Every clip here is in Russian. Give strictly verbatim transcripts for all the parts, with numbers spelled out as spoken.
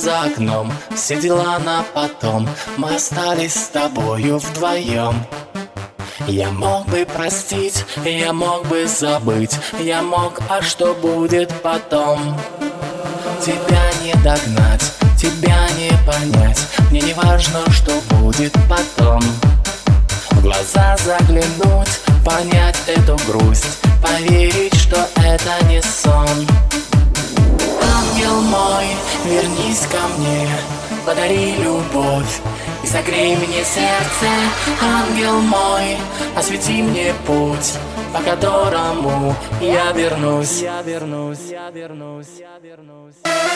за окном, все дела на потом. Мы остались с тобою вдвоем. Я мог бы простить, я мог бы забыть, я мог, а что будет потом? Тебя не догнать, тебя не понять, мне не важно, что будет потом. В глаза заглянуть, понять эту грусть, поверить, что это не сон. Ангел мой, вернись ко мне, подари любовь и согрей мне сердце. Ангел мой, освети мне путь, по которому я вернусь. Я вернусь, я вернусь, я вернусь.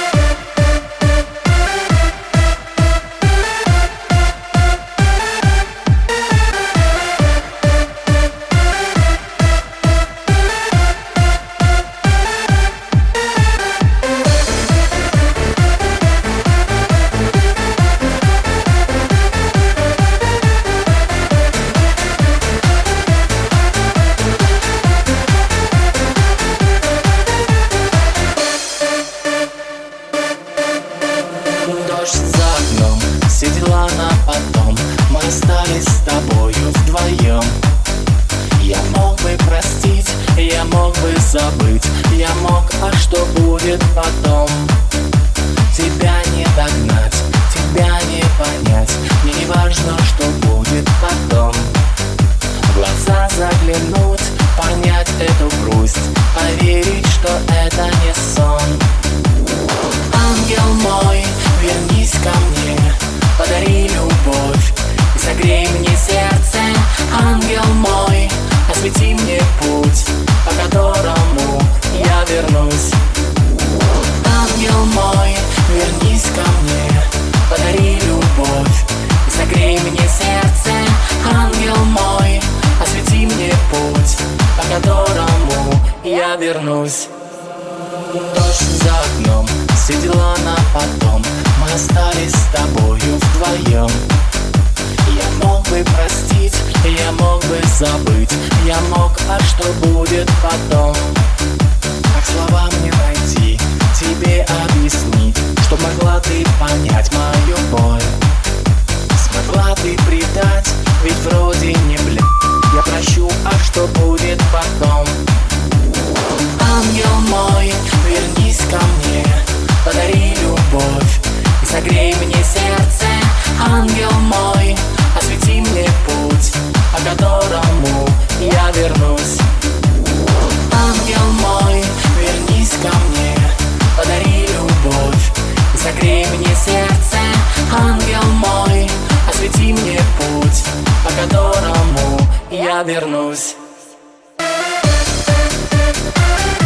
За окном, все дела на потом. Мы остались с тобою вдвоем. Я мог бы простить, я мог бы забыть, я мог, а что будет потом? Тебя не догнать, тебя не понять, мне не важно, что будет потом. В глаза заглянуть, понять эту грусть, поверить, что это не сон. Ангел мой, вернись ко мне, подари любовь и согрей мне сердце. Ангел мой, освети мне путь, по которому я вернусь. Ангел мой, вернись ко мне, подари любовь и согрей мне сердце. Ангел мой, освети мне путь, по которому я вернусь. Дождь за окном, все дела на потом. Мы остались с тобою вдвоем. Я мог бы простить, я мог бы забыть, я мог, а что будет потом? Как слова мне найти, тебе объяснить, чтоб могла ты понять мою боль? Смогла ты предать, ведь вроде не блядь. Я прощу, а что будет потом? Ангел мой, вернись ко мне, подари любовь и согрей мне сердце. Ангел мой, освети мне путь, по которому я вернусь. Ангел мой, вернись ко мне, подари любовь и согрей мне сердце. Ангел мой, освети мне путь, по которому я вернусь.